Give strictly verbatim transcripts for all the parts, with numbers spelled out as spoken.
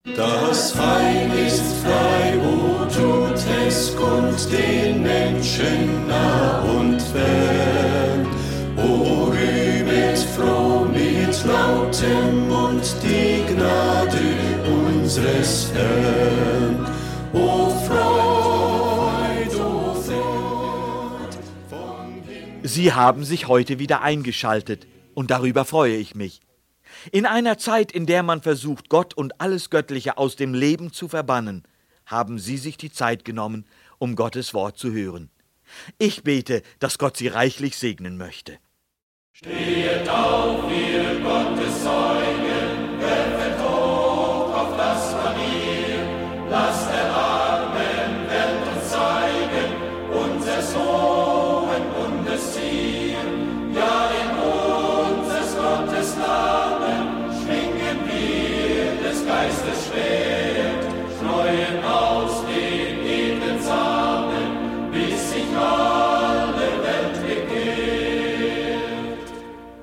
Das Heil ist frei, o tut es kund den Menschen nah und fern. O rühmet froh mit lautem Mund die Gnade unseres Herrn. O Freud, o Freud vom Himmel. Sie haben sich heute wieder eingeschaltet und darüber freue ich mich. In einer Zeit, in der man versucht, Gott und alles Göttliche aus dem Leben zu verbannen, haben Sie sich die Zeit genommen, um Gottes Wort zu hören. Ich bete, dass Gott Sie reichlich segnen möchte. Stehet auf, ihr Gottes Zeugen, werfet hoch auf das Panier, lasst der armen Welt uns zeigen, unseres hohen Bundes Ziel. Ja, in unseres Gottes Namen schwingen wir des Geistes Schwert, streuen aus den edlen Samen, bis sich alle Welt bekehrt.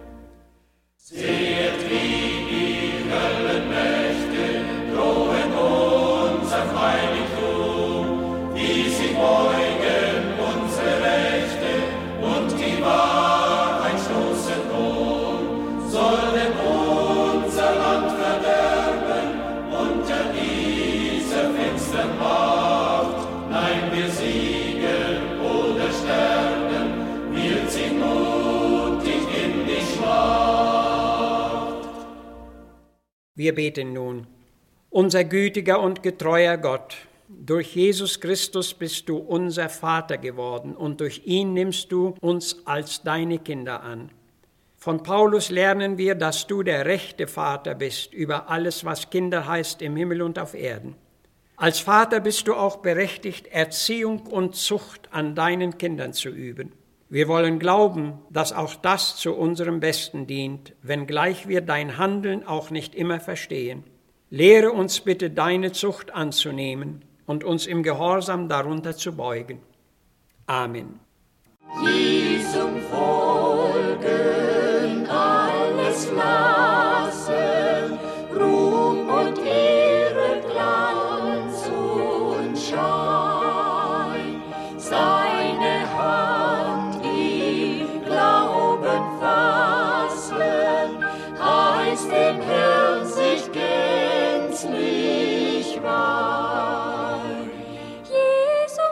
Seht, wie die Höllenmächte drohen unser Heiligtum, wie sie beugen unsere Rechte und die Wahrheit stoßen um, sollen unser Land verderben unter dieser finstern Macht. Nein, wir siegen oder sterben, wir ziehen mutig in die Schlacht. Wir beten nun. Unser gütiger und getreuer Gott, durch Jesus Christus bist du unser Vater geworden und durch ihn nimmst du uns als deine Kinder an. Von Paulus lernen wir, dass du der rechte Vater bist über alles, was Kinder heißt im Himmel und auf Erden. Als Vater bist du auch berechtigt, Erziehung und Zucht an deinen Kindern zu üben. Wir wollen glauben, dass auch das zu unserem Besten dient, wenngleich wir dein Handeln auch nicht immer verstehen. Lehre uns bitte, deine Zucht anzunehmen und uns im Gehorsam darunter zu beugen. Amen. Diesem folgen, alles lassen, Ruhm und Ehre, Glanz und Schein. Seine Hand im Glauben fassen, heißt dem Herrn sich gänzlich weihen. Diesem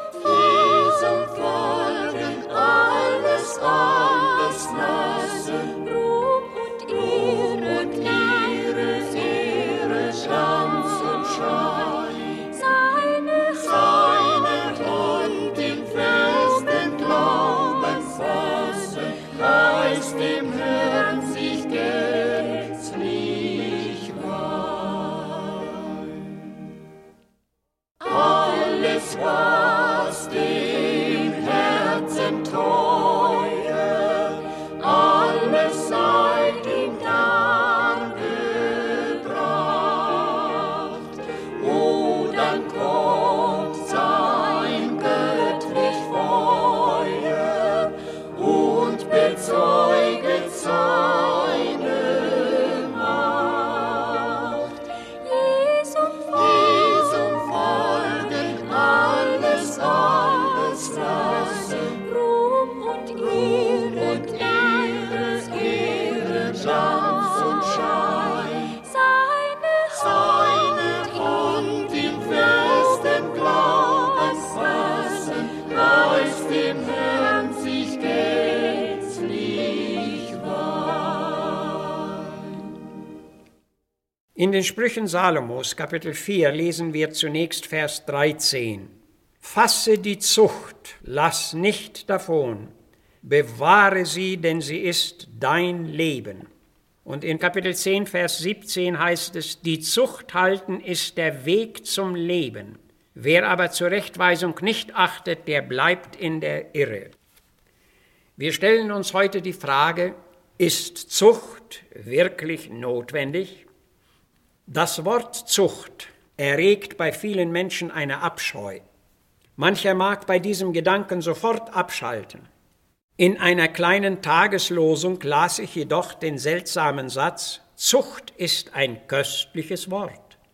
folgen, alles, alles lassen, Ruhm und Ehre, Ehre, Ehre, Glanz und Schein. Seine, seine Hand im festen Glauben fassen, heißt dem Herrn sich gänzlich weihen. Alles, was dem Herzen teuer, alles sei ihm dargebracht. O, dann kommt sein göttlich Feuer und bezeuget seine Macht. Jesum folgen, alles, alles lassen, Ruhm und Ehre, Ehre, Ehre, Glanz und Schein. Seine, seine Hand im festen Glauben fassen, heißt dem Herrn sich gänzlich weihen. In den Sprüchen Salomos, Kapitel vier, lesen wir zunächst Vers dreizehn. Fasse die Zucht, lass nicht davon, bewahre sie, denn sie ist dein Leben. Und in Kapitel zehn, Vers siebzehn heißt es, die Zucht halten ist der Weg zum Leben. Wer aber zur Rechtweisung nicht achtet, der bleibt in der Irre. Wir stellen uns heute die Frage, ist Zucht wirklich notwendig? Das Wort Zucht erregt bei vielen Menschen eine Abscheu. Mancher mag bei diesem Gedanken sofort abschalten. In einer kleinen Tageslosung las ich jedoch den seltsamen Satz, Zucht ist ein köstliches Wort.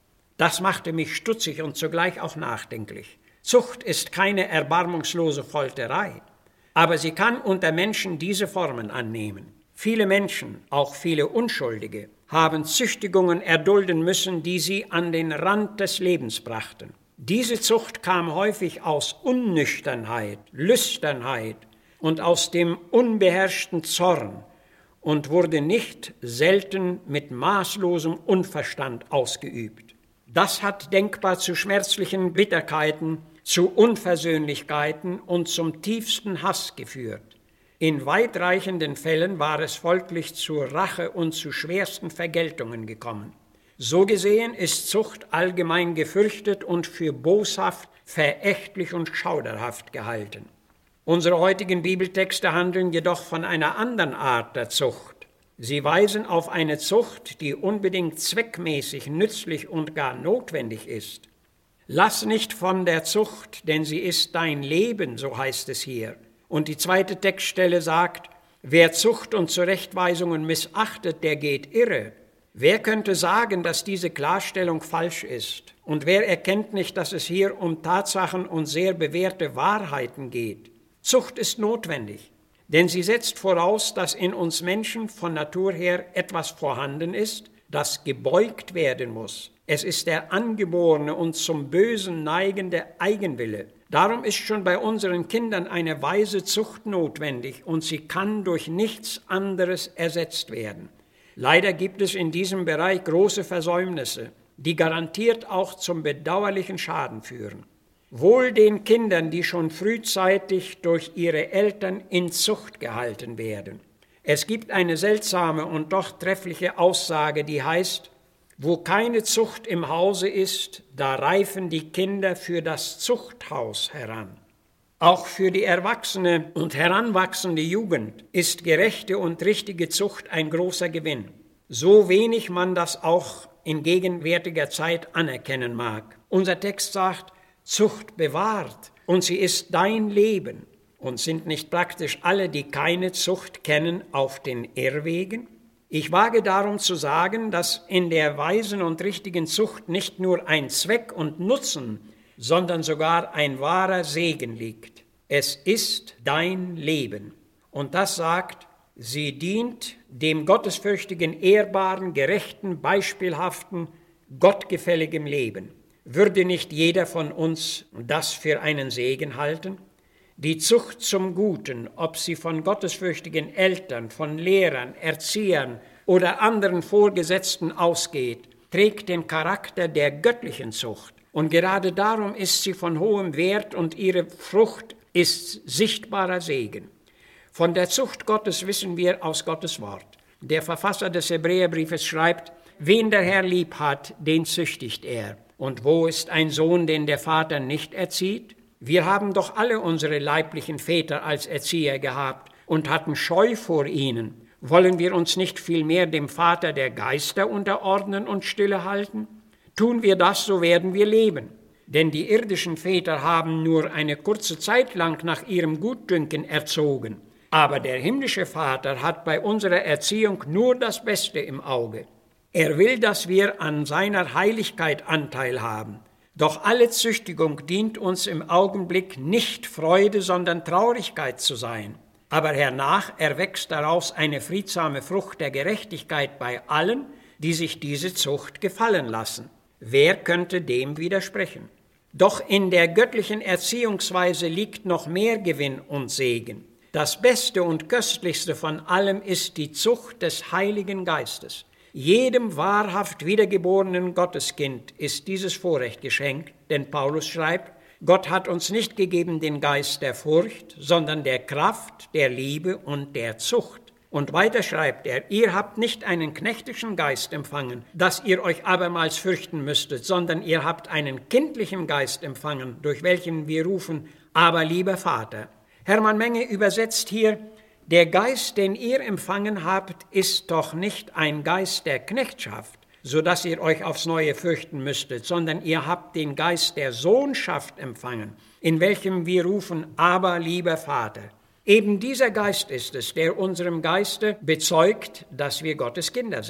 Das machte mich stutzig und zugleich auch nachdenklich. Zucht ist keine erbarmungslose Folterei, aber sie kann unter Menschen diese Formen annehmen. Viele Menschen, auch viele Unschuldige, haben Züchtigungen erdulden müssen, die sie an den Rand des Lebens brachten. Diese Zucht kam häufig aus Unnüchternheit, Lüsternheit und aus dem unbeherrschten Zorn und wurde nicht selten mit maßlosem Unverstand ausgeübt. Das hat denkbar zu schmerzlichen Bitterkeiten, zu Unversöhnlichkeiten und zum tiefsten Hass geführt. In weitreichenden Fällen war es folglich zur Rache und zu schwersten Vergeltungen gekommen. So gesehen ist Zucht allgemein gefürchtet und für boshaft, verächtlich und schauderhaft gehalten. Unsere heutigen Bibeltexte handeln jedoch von einer anderen Art der Zucht. Sie weisen auf eine Zucht, die unbedingt zweckmäßig, nützlich und gar notwendig ist. Lass nicht von der Zucht, denn sie ist dein Leben, so heißt es hier. Und die zweite Textstelle sagt, wer Zucht und Zurechtweisungen missachtet, der geht irre. Wer könnte sagen, dass diese Klarstellung falsch ist? Und wer erkennt nicht, dass es hier um Tatsachen und sehr bewährte Wahrheiten geht? Zucht ist notwendig, denn sie setzt voraus, dass in uns Menschen von Natur her etwas vorhanden ist, das gebeugt werden muss. Es ist der angeborene und zum Bösen neigende Eigenwille. Darum ist schon bei unseren Kindern eine weise Zucht notwendig und sie kann durch nichts anderes ersetzt werden. Leider gibt es in diesem Bereich große Versäumnisse, die garantiert auch zum bedauerlichen Schaden führen. Wohl den Kindern, die schon frühzeitig durch ihre Eltern in Zucht gehalten werden. Es gibt eine seltsame und doch treffliche Aussage, die heißt, wo keine Zucht im Hause ist, da reifen die Kinder für das Zuchthaus heran. Auch für die erwachsene und heranwachsende Jugend ist gerechte und richtige Zucht ein großer Gewinn. So wenig man das auch in gegenwärtiger Zeit anerkennen mag. Unser Text sagt, Zucht bewahrt und sie ist dein Leben. Und sind nicht praktisch alle, die keine Zucht kennen, auf den Irrwegen? Ich wage darum zu sagen, dass in der weisen und richtigen Zucht nicht nur ein Zweck und Nutzen, sondern sogar ein wahrer Segen liegt. Es ist dein Leben. Und das sagt, sie dient dem gottesfürchtigen, ehrbaren, gerechten, beispielhaften, gottgefälligen Leben. Würde nicht jeder von uns das für einen Segen halten? Die Zucht zum Guten, ob sie von gottesfürchtigen Eltern, von Lehrern, Erziehern oder anderen Vorgesetzten ausgeht, trägt den Charakter der göttlichen Zucht. Und gerade darum ist sie von hohem Wert und ihre Frucht ist sichtbarer Segen. Von der Zucht Gottes wissen wir aus Gottes Wort. Der Verfasser des Hebräerbriefes schreibt, wen der Herr lieb hat, den züchtigt er. Und wo ist ein Sohn, den der Vater nicht erzieht? Wir haben doch alle unsere leiblichen Väter als Erzieher gehabt und hatten Scheu vor ihnen. Wollen wir uns nicht vielmehr dem Vater der Geister unterordnen und stille halten? Tun wir das, so werden wir leben. Denn die irdischen Väter haben nur eine kurze Zeit lang nach ihrem Gutdünken erzogen. Aber der himmlische Vater hat bei unserer Erziehung nur das Beste im Auge. Er will, dass wir an seiner Heiligkeit Anteil haben. Doch alle Züchtigung dient uns im Augenblick nicht Freude, sondern Traurigkeit zu sein. Aber hernach erwächst daraus eine friedsame Frucht der Gerechtigkeit bei allen, die sich diese Zucht gefallen lassen. Wer könnte dem widersprechen? Doch in der göttlichen Erziehungsweise liegt noch mehr Gewinn und Segen. Das Beste und Köstlichste von allem ist die Zucht des Heiligen Geistes. Jedem wahrhaft wiedergeborenen Gotteskind ist dieses Vorrecht geschenkt, denn Paulus schreibt, Gott hat uns nicht gegeben den Geist der Furcht, sondern der Kraft, der Liebe und der Zucht. Und weiter schreibt er, ihr habt nicht einen knechtischen Geist empfangen, dass ihr euch abermals fürchten müsstet, sondern ihr habt einen kindlichen Geist empfangen, durch welchen wir rufen, aber lieber Vater. Hermann Menge übersetzt hier, der Geist, den ihr empfangen habt, ist doch nicht ein Geist der Knechtschaft, so dass ihr euch aufs Neue fürchten müsstet, sondern ihr habt den Geist der Sohnschaft empfangen, in welchem wir rufen, aber lieber Vater. Eben dieser Geist ist es, der unserem Geiste bezeugt, dass wir Gottes Kinder sind.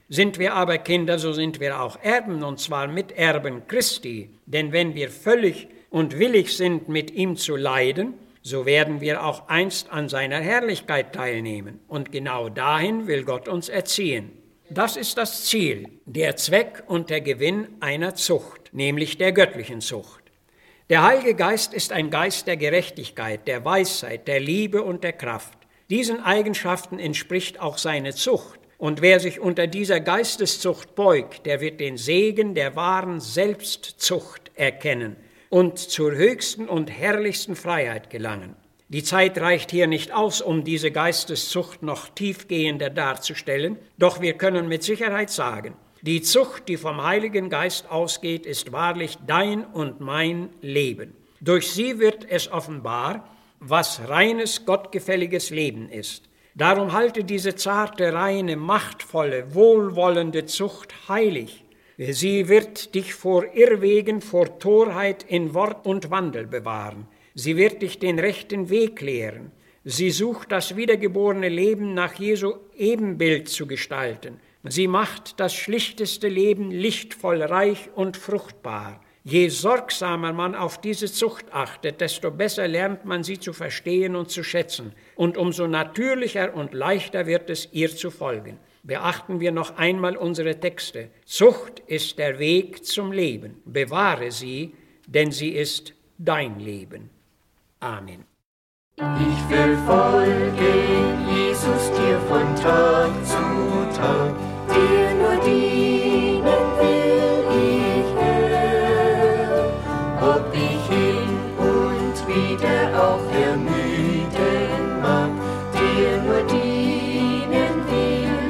Sind wir aber Kinder, so sind wir auch Erben, und zwar Miterben Christi. Denn wenn wir völlig und willig sind, mit ihm zu leiden, so werden wir auch einst an seiner Herrlichkeit teilnehmen. Und genau dahin will Gott uns erziehen. Das ist das Ziel, der Zweck und der Gewinn einer Zucht, nämlich der göttlichen Zucht. Der Heilige Geist ist ein Geist der Gerechtigkeit, der Weisheit, der Liebe und der Kraft. Diesen Eigenschaften entspricht auch seine Zucht. Und wer sich unter dieser Geisteszucht beugt, der wird den Segen der wahren Selbstzucht erkennen und zur höchsten und herrlichsten Freiheit gelangen. Die Zeit reicht hier nicht aus, um diese Geisteszucht noch tiefgehender darzustellen, doch wir können mit Sicherheit sagen, die Zucht, die vom Heiligen Geist ausgeht, ist wahrlich dein und mein Leben. Durch sie wird es offenbar, was reines, gottgefälliges Leben ist. Darum halte diese zarte, reine, machtvolle, wohlwollende Zucht heilig. Sie wird dich vor Irrwegen, vor Torheit in Wort und Wandel bewahren. Sie wird dich den rechten Weg lehren. Sie sucht, das wiedergeborene Leben nach Jesu Ebenbild zu gestalten. Sie macht das schlichteste Leben lichtvoll, reich und fruchtbar. Je sorgsamer man auf diese Zucht achtet, desto besser lernt man sie zu verstehen und zu schätzen. Und umso natürlicher und leichter wird es, ihr zu folgen. Beachten wir noch einmal unsere Texte. Zucht ist der Weg zum Leben. Bewahre sie, denn sie ist dein Leben. Amen. Ich will folgen, Jesus, dir von Tag zu Tag, dir nur dienen will ich, Herr. Ob ich hin und wieder auch ermüden mag, dir nur dienen will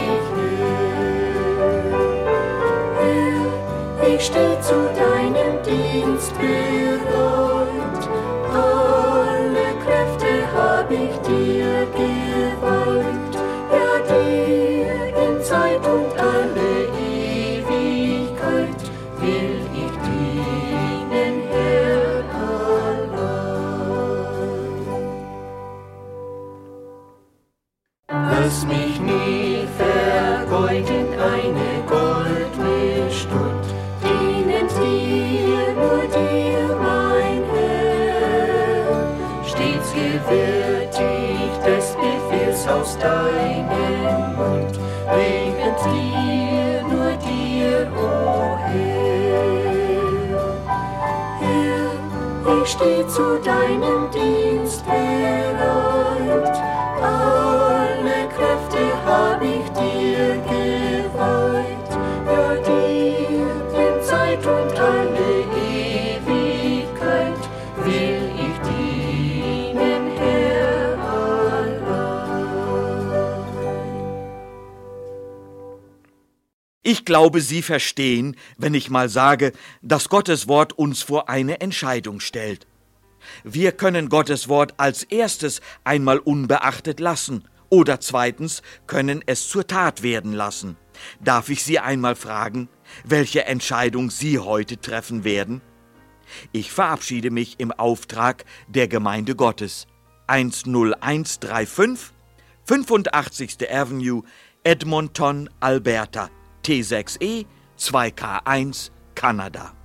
ich, Herr. Herr, ich steh zu deinem Dienst bereit, alle Kräfte hab ich dir geweiht, ja dir in Zeit und alle Ewigkeit will ich dienen, Herr, allein. Lass mich nie vergeuden eine goldene Stund, dienend dir, nur dir, mein Herr, stets gewürdig des Befehls aus deinem Mund, wegend dir, nur dir, o Herr. Herr, ich steh zu deinem Dienst bereit, alle Kräfte hab ich dir geweiht, ja dir in Zeit und alle Ewigkeit will ich dienen, Herr, allein. Ich glaube, Sie verstehen, wenn ich mal sage, dass Gottes Wort uns vor eine Entscheidung stellt. Wir können Gottes Wort als erstes einmal unbeachtet lassen oder zweitens können es zur Tat werden lassen. Darf ich Sie einmal fragen, welche Entscheidung Sie heute treffen werden? Ich verabschiede mich im Auftrag der Gemeinde Gottes. eins null eins drei fünf, fünfundachtzigste Avenue, Edmonton, Alberta, T sechs E zwei K eins, Kanada.